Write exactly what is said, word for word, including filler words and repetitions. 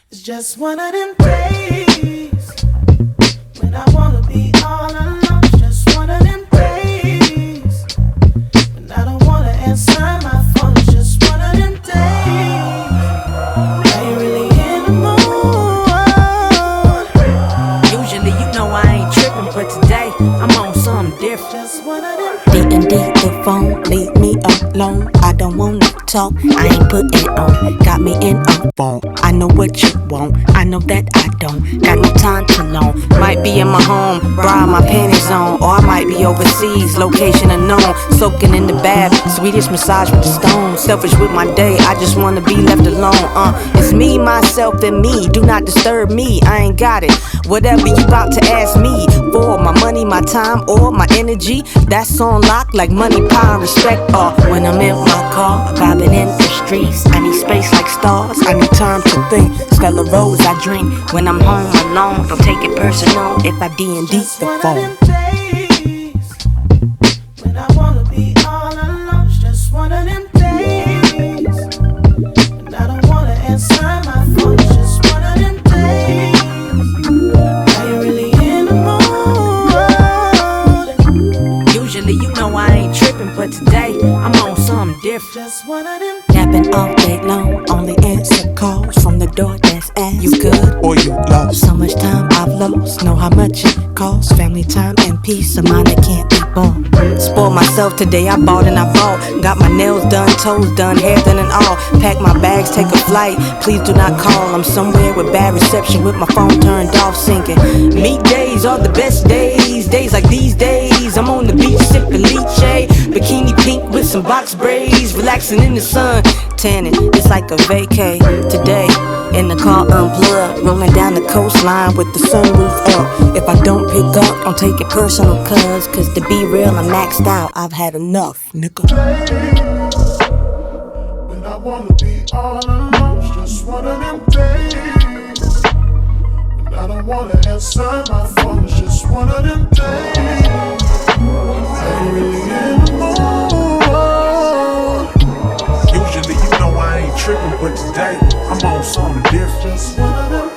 It's just one of them days when I wanna be all alone. It's just one of them days when I don't wanna answer my phone. It's just one of them days I ain't really in the mood. Usually you know I ain't tripping, but today I'm on something different. Just one of them D and D the phone, leave me alone. I don't wanna talk, I ain't putting it on. Got me in a phone, I know what you want. I know that I don't, got no time to loan. Might be in my home, bra my panties on. Or I might be overseas, location unknown. Soaking in the bath, Swedish massage with the stones. Selfish with my day, I just wanna be left alone. Uh, it's me, myself, and me. Do not disturb me, I ain't got it. Whatever you about to ask me for, my money, my time, or my energy, that's on lock like money, power, and respect. Or when I'm in my car, vibing in the streets, I need space like stars, I need time to think. Stella Rose I drink when I'm home alone. Don't take it personal if I D and D Just the one phone. of them days when I wanna be all alone. It's just one of them days when I don't wanna answer my phone. It's just one of them days I ain't really in the mood. Usually you know I ain't tripping, but today I'm on something different. Just one of them Napping all day long, only answer calls from the door that's asked. You good? Or you lost. So much time I've lost, know how much it costs. Family time and peace of mind that can't be bought. Spoil myself today, I bought and I bought. Got my nails done, toes done, hair done and all. Pack my bags, take a flight, please do not call. I'm somewhere with bad reception with my phone turned off, sinking. Meet days are the best days, days like these days. I'm on the beach sipping lychee, bikini pink with some box braids. Relaxing in the sun, tanning, it's like a vacay. Today, in the car unplugged, rolling down the coastline with the sunroof up. If I don't pick up, don't take it personal, cuz Cause to be real, I'm maxed out, I've had enough, nigga. When I wanna be all alone, it's just one of them days. When I don't wanna answer my phone, it's just one of them days. I ain't really in the mood. Usually you know I ain't tripping, but today I'm on something different. Just one of them